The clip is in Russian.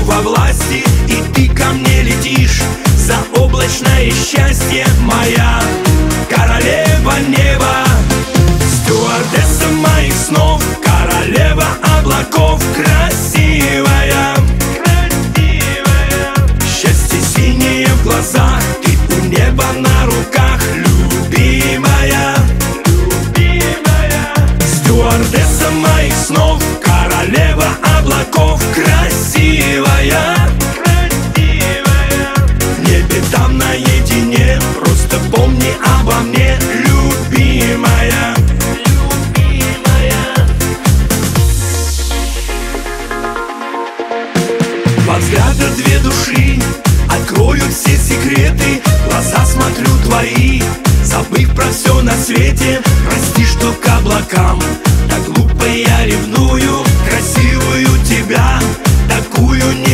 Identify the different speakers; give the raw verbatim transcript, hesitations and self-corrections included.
Speaker 1: во власти, и ты ко мне летишь. Заоблачное счастье, моя королева неба, стюардесса моих снов, королева облаков, красивая, красивая. Счастье синее в глазах, ты у неба на руках, любимая, любимая. Стюардесса моих снов, королева облаков, красивая, там наедине, просто помни обо мне, любимая, любимая. Два взгляда, две души откроют все секреты. Глаза смотрю твои, забыв про все на свете. Прости, что к облакам так глупо я ревную. Красивую тебя, такую не